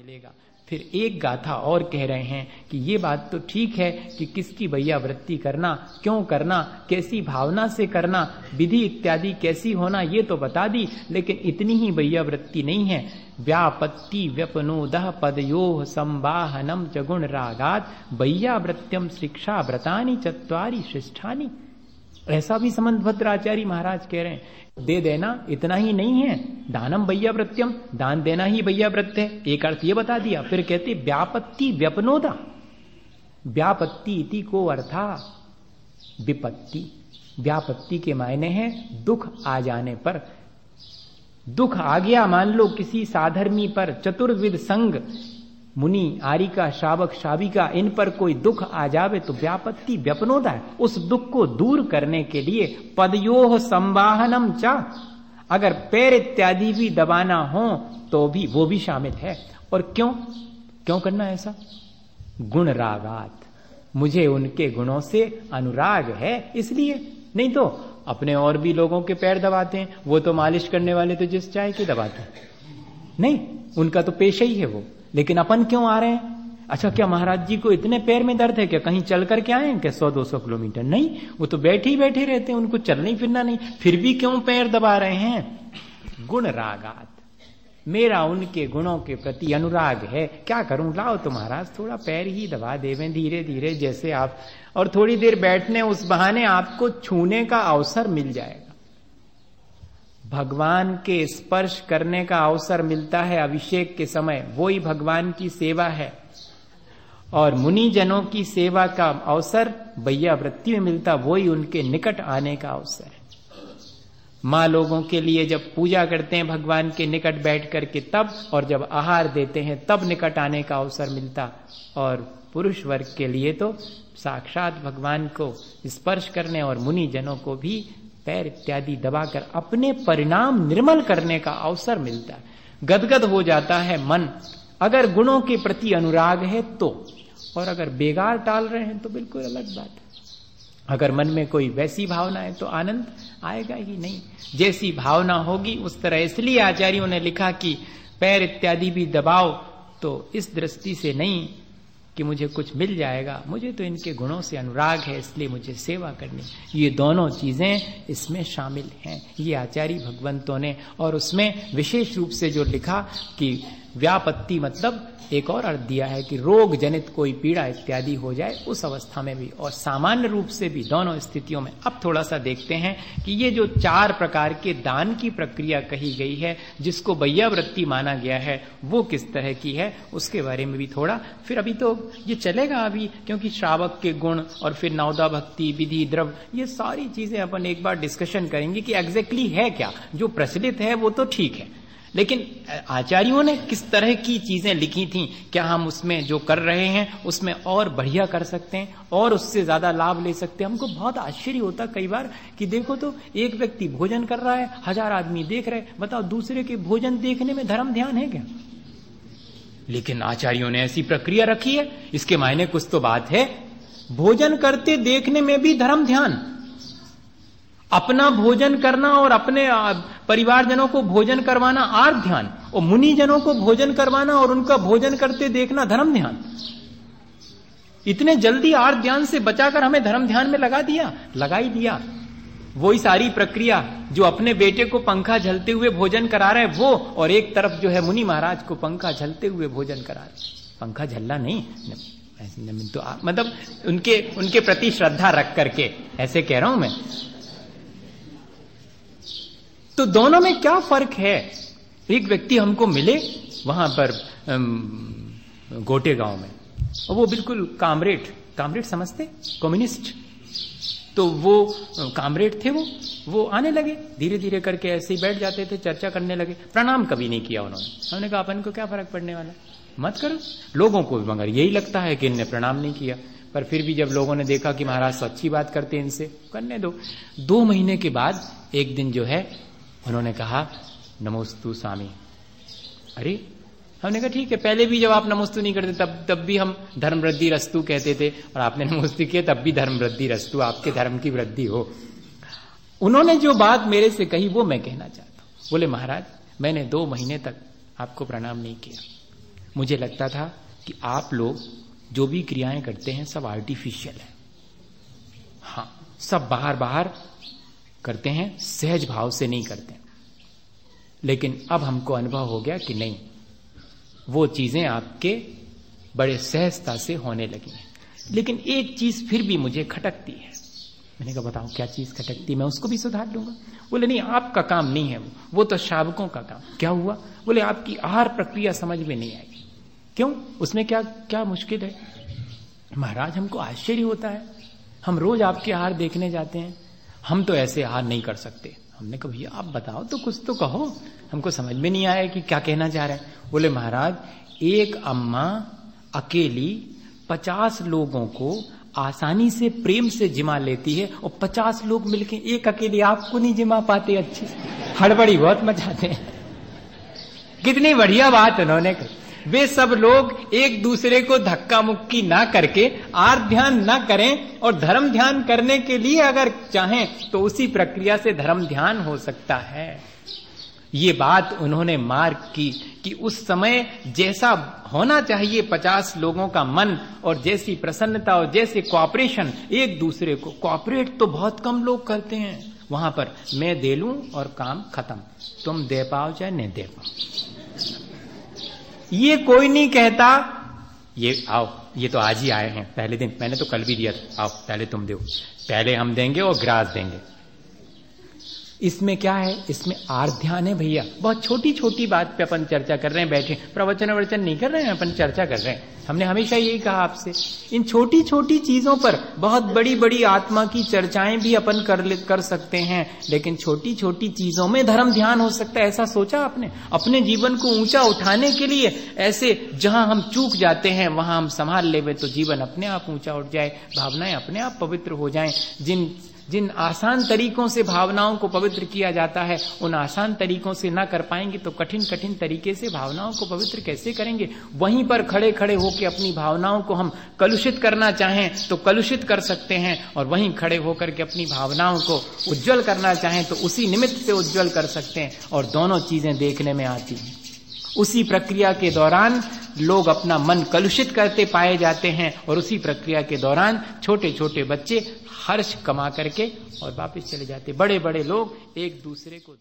मिलेगा। फिर एक गाथा और कह रहे हैं कि ये बात तो ठीक है कि किसकी भैया वृत्ति करना, क्यों करना, कैसी भावना से करना, विधि इत्यादि कैसी होना, ये तो बता दी, लेकिन इतनी ही भैया वृत्ति नहीं है। व्यापत्ति व्यपनोदः पदयोः संवाहनम च गुण रागात भैया वृत्यम शिक्षा व्रतानि चत्वारि शिष्ठानि। ऐसा भी समंतभद्राचार्य महाराज कह रहे हैं। दे देना इतना ही नहीं है, दानम भैया वृत्यम, दान देना ही भैया वृत्य है, एक अर्थ ये बता दिया। फिर कहते व्यापत्ति व्यपनोदा, व्यापत्ति इति को अर्था विपत्ति। व्यापत्ति के मायने हैं दुख आ जाने पर। दुख आ गया मान लो किसी साधर्मी पर, चतुर्विध संग, मुनि, आरिका, शावक, शाविका, इन पर कोई दुख आ जावे तो व्यापत्ति व्यपनोदा है। उस दुख को दूर करने के लिए पदयोः संवाहनम चा, अगर पैर इत्यादि भी दबाना हो तो भी वो भी शामिल है। और क्यों करना ऐसा? गुण रागात, मुझे उनके गुणों से अनुराग है इसलिए। नहीं तो अपने और भी लोगों के पैर दबाते हैं, वो तो मालिश करने वाले तो जिस चाहे के दबाते हैं, नहीं, उनका तो पेशा ही है वो। लेकिन अपन क्यों आ रहे हैं? अच्छा, क्या महाराज जी को इतने पैर में दर्द है क्या? कहीं चल करके आए हैं क्या 100-200 किलोमीटर? नहीं, वो तो बैठे ही बैठे रहते हैं, उनको चलना फिरना नहीं, फिर भी क्यों पैर दबा रहे हैं? गुण रागात, मेरा उनके गुणों के प्रति अनुराग है। क्या करूं, लाओ तो महाराज थोड़ा पैर ही दबा देवें धीरे धीरे, जैसे आप, और थोड़ी देर बैठने, उस बहाने आपको छूने का अवसर मिल जाएगा, भगवान के स्पर्श करने का अवसर मिलता है अभिषेक के समय, वो ही भगवान की सेवा है। और मुनि जनों की सेवा का अवसर भैया वृत्ति में मिलता, वो ही उनके निकट आने का अवसर है। माँ लोगों के लिए जब पूजा करते हैं भगवान के निकट बैठ करके तब, और जब आहार देते हैं तब निकट आने का अवसर मिलता। और पुरुष वर्ग के लिए तो साक्षात भगवान को स्पर्श करने और मुनि जनों को भी पैर इत्यादि दबाकर अपने परिणाम निर्मल करने का अवसर मिलता है। गदगद हो जाता है मन, अगर गुणों के प्रति अनुराग है तो। और अगर बेगार टाल रहे हैं तो बिल्कुल अलग बात है। अगर मन में कोई वैसी भावना है तो आनंद आएगा ही नहीं। जैसी भावना होगी उस तरह। इसलिए आचार्यों ने लिखा कि पैर इत्यादि भी दबाओ तो इस दृष्टि से नहीं कि मुझे कुछ मिल जाएगा, मुझे तो इनके गुणों से अनुराग है इसलिए मुझे सेवा करनी। ये दोनों चीजें इसमें शामिल हैं, ये आचार्य भगवंतों ने। और उसमें विशेष रूप से जो लिखा कि व्यापत्ति मतलब एक और अर्थ दिया है कि रोग जनित कोई पीड़ा इत्यादि हो जाए उस अवस्था में भी, और सामान्य रूप से भी, दोनों स्थितियों में। अब थोड़ा सा देखते हैं कि ये जो 4 प्रकार के दान की प्रक्रिया कही गई है, जिसको भैया वृत्ति माना गया है, वो किस तरह की है उसके बारे में भी थोड़ा। फिर अभी तो ये चलेगा अभी, क्योंकि श्रावक के गुण और फिर नवदा भक्ति, विधि, द्रव्य, ये सारी चीजें अपन एक बार डिस्कशन करेंगे कि एग्जैक्टली है क्या। जो प्रचलित है वो तो ठीक है, लेकिन आचार्यों ने किस तरह की चीजें लिखी थी, क्या हम उसमें जो कर रहे हैं उसमें और बढ़िया कर सकते हैं और उससे ज्यादा लाभ ले सकते हैं। हमको बहुत आश्चर्य होता कई बार कि देखो तो एक व्यक्ति भोजन कर रहा है, 1000 आदमी देख रहे, बताओ दूसरे के भोजन देखने में धर्म ध्यान है क्या? लेकिन आचार्यों ने ऐसी प्रक्रिया रखी है, इसके मायने कुछ तो बात है। भोजन करते देखने में भी धर्म ध्यान, अपना भोजन करना और अपने परिवारजनों को भोजन करवाना आर्थ ध्यान, और मुनि जनों को भोजन करवाना और उनका भोजन करते देखना धर्म ध्यान। इतने जल्दी आर्थ ध्यान से बचाकर हमें धर्म ध्यान में लगा ही दिया। वही सारी प्रक्रिया जो अपने बेटे को पंखा झलते हुए भोजन करा रहे वो, और एक तरफ जो है मुनि महाराज को पंखा झलते हुए भोजन करा रहे। पंखा झलना नहीं तो मतलब उनके प्रति श्रद्धा रख करके ऐसे कह रहा हूं मैं। तो दोनों में क्या फर्क है? एक व्यक्ति हमको मिले वहां पर गोटे गांव में, और वो बिल्कुल कामरेड समझते, कम्युनिस्ट। तो वो कामरेड थे, वो आने लगे धीरे धीरे करके, ऐसे ही बैठ जाते थे, चर्चा करने लगे। प्रणाम कभी नहीं किया उन्होंने। हमने कहा अपन को क्या फर्क पड़ने वाला, मत करो। लोगों को भी मगर यही लगता है कि इनने प्रणाम नहीं किया, पर फिर भी जब लोगों ने देखा कि महाराज तो अच्छी बात करते हैं, इनसे करने दो। 2 महीने के बाद एक दिन जो है उन्होंने कहा नमोस्तु स्वामी। अरे हमने कहा ठीक है, पहले भी जब आप नमोस्तु नहीं करते तब भी हम धर्म वृद्धि रस्तु कहते थे, और आपने नमोस्तु किया तब भी धर्म वृद्धि रस्तु, आपके धर्म की वृद्धि हो। उन्होंने जो बात मेरे से कही वो मैं कहना चाहता हूं। बोले महाराज मैंने 2 महीने तक आपको प्रणाम नहीं किया, मुझे लगता था कि आप लोग जो भी क्रियाएं करते हैं सब आर्टिफिशियल है। हाँ, सब बाहर बाहर करते हैं, सहज भाव से नहीं करते। लेकिन अब हमको अनुभव हो गया कि नहीं, वो चीजें आपके बड़े सहजता से होने लगी हैं। लेकिन एक चीज फिर भी मुझे खटकती है। मैंने कहा बताओ क्या चीज खटकती, मैं उसको भी सुधार लूंगा। बोले नहीं, आपका काम नहीं है वो तो शावकों का काम। क्या हुआ? बोले आपकी आहार प्रक्रिया समझ में नहीं आई। क्यों? उसमें क्या क्या मुश्किल है? महाराज हमको आश्चर्य होता है, हम रोज आपके आहार देखने जाते हैं, हम तो ऐसे आहार नहीं कर सकते। हमने कहा भैया आप बताओ तो, कुछ तो कहो, हमको समझ में नहीं आया कि क्या कहना चाह रहे हैं। बोले महाराज, एक अम्मा अकेली 50 लोगों को आसानी से प्रेम से जिमा लेती है, और 50 लोग मिलके एक अकेली आपको नहीं जिमा पाते अच्छी से, हड़बड़ी बहुत मचाते हैं। कितनी बढ़िया बात उन्होंने कही। वे सब लोग एक दूसरे को धक्का मुक्की ना करके, आर ध्यान ना करें, और धर्म ध्यान करने के लिए अगर चाहें तो उसी प्रक्रिया से धर्म ध्यान हो सकता है। ये बात उन्होंने मार्क की कि उस समय जैसा होना चाहिए 50 लोगों का मन, और जैसी प्रसन्नता और जैसे कोऑपरेशन, एक दूसरे को कोऑपरेट तो बहुत कम लोग करते हैं। वहां पर मैं दे लूं और काम खत्म, तुम दे पाओ चाहे नहीं दे पाओ, ये कोई नहीं कहता। ये आओ, ये तो आज ही आए हैं, पहले दिन, मैंने तो कल भी दिया था, आओ पहले तुम दो, पहले हम देंगे और ग्रास देंगे। इसमें क्या है? इसमें आर ध्यान है भैया। बहुत छोटी छोटी बात पे अपन चर्चा कर रहे हैं, बैठे प्रवचन वचन नहीं कर रहे हैं, अपन चर्चा कर रहे हैं। हमने हमेशा यही कहा आपसे, इन छोटी छोटी चीजों पर बहुत बड़ी बड़ी आत्मा की चर्चाएं भी अपन कर सकते हैं, लेकिन छोटी छोटी चीजों में धर्म ध्यान हो सकता है। ऐसा सोचा आपने? अपने जीवन को ऊंचा उठाने के लिए ऐसे जहां हम चूक जाते हैं वहां हम संभाल लेवे तो जीवन अपने आप ऊंचा उठ जाए, भावनाएं अपने आप पवित्र हो जाएं। जिन आसान तरीकों से भावनाओं को पवित्र किया जाता है, उन आसान तरीकों से ना कर पाएंगे तो कठिन कठिन तरीके से भावनाओं को पवित्र कैसे करेंगे? वहीं पर खड़े खड़े होकर अपनी भावनाओं को हम कलुषित करना चाहें तो कलुषित कर सकते हैं, और वहीं खड़े होकर के अपनी भावनाओं को उज्जवल करना चाहें तो उसी निमित्त से उज्जवल कर सकते हैं, और दोनों चीजें देखने में आती हैं। उसी प्रक्रिया के दौरान लोग अपना मन कलुषित करते पाए जाते हैं, और उसी प्रक्रिया के दौरान छोटे छोटे बच्चे हर्ष कमा करके और वापस चले जाते। बड़े बड़े लोग एक दूसरे को